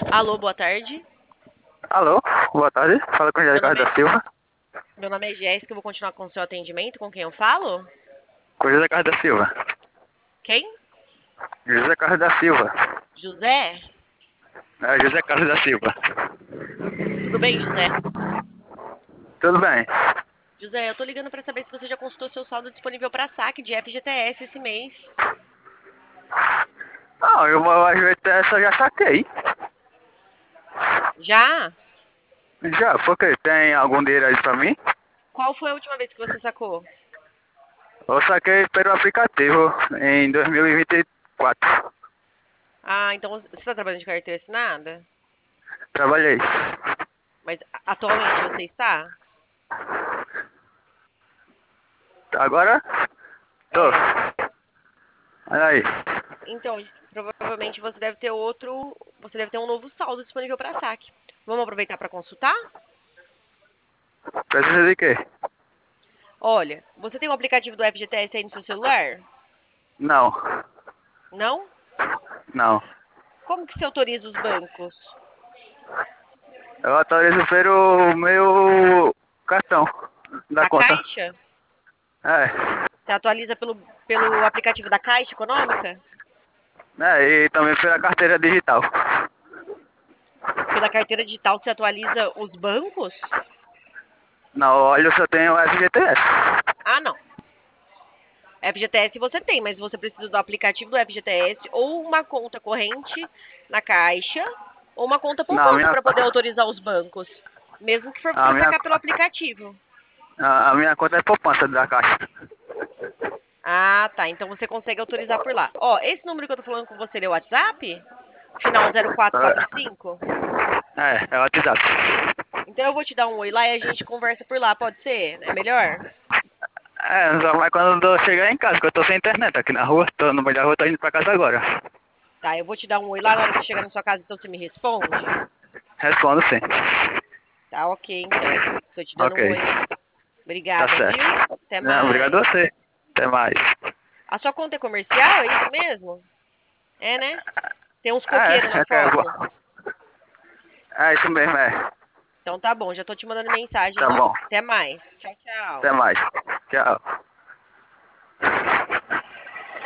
Alô, boa tarde. Alô, boa tarde. Fala com o José Meu nome Carlos é, da Silva. meu nome é Jéssica, eu vou continuar com o seu atendimento. Com quem eu falo? Com o José Carlos da Silva. Quem? José Carlos da Silva. José? É, José Carlos da Silva. Tudo bem, José? Tudo bem? José, eu tô ligando pra saber se você já consultou seu saldo disponível pra saque de FGTS esse mês. Não, eu vou ajeitar essa, eu já saquei. Já? Já, porque tem algum dinheiro aí pra mim? Qual foi a última vez que você sacou? Eu saquei pelo aplicativo em 2024. Ah, então você tá trabalhando de carteira assinada? Trabalhei. Mas atualmente você está? Agora? Tô. É. Olha aí. Então, provavelmente você deve ter um novo saldo disponível pra saque. Vamos aproveitar pra consultar? Precisa de quê? Olha, você tem o aplicativo do FGTS aí no seu celular? Não. Não? Não. Como que se autoriza os bancos? Eu atualizo pelo meu cartão da Da conta. Caixa? É. Você atualiza pelo aplicativo da Caixa Econômica? E também pela carteira digital. Pela carteira digital você atualiza os bancos? Não, olha, eu só tenho FGTS. Ah, não. FGTS você tem, mas você precisa do aplicativo do FGTS ou uma conta corrente na Caixa ou uma conta Não, poupança para poder autorizar os bancos, mesmo que for a para minha, sacar pelo aplicativo. a minha conta é poupança da Caixa. Ah, tá. Então você consegue autorizar por lá. Ó, esse número que eu tô falando com você é o WhatsApp? Final 0445? É o WhatsApp. Então eu vou te dar um oi lá e a gente conversa por lá, pode ser? É melhor? Só mais quando eu chegar em casa, que eu tô sem internet aqui na rua, tô no meio da rua, tô indo pra casa agora. Tá, eu vou te dar um oi lá na hora que eu chegar na sua casa, então você me responde? Respondo sim. Tá, ok, então. Tô te dando Ok, um oi lá. tá Obrigada, certo. viu? Até Não, obrigado mais. a você. Até mais. A sua conta é comercial, é isso mesmo? É, né? Tem uns coqueiros na É que é foto. bom. É isso mesmo, é. Então tá bom, já tô te mandando mensagem Tá lá. bom. Até mais. Tchau, tchau. Até mais. Tchau.